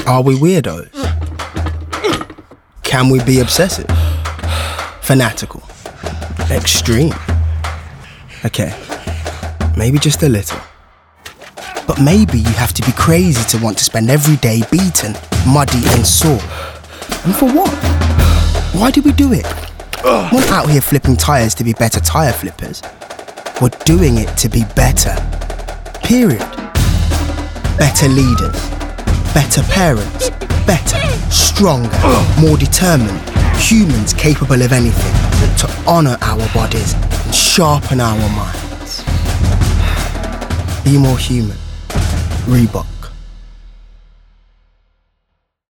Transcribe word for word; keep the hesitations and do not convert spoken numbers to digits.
Are we weirdos? Can we be obsessive? Fanatical? Extreme? Okay, maybe just a little. But maybe you have to be crazy to want to spend every day beaten, muddy and sore. And for what? Why do we do it? We're not out here flipping tyres to be better tyre flippers. We're doing it to be better. Period. Better leaders. Better parents. Better. Stronger. More determined. Humans capable of anything. To honour our bodies and sharpen our minds. Be more human. Reebok.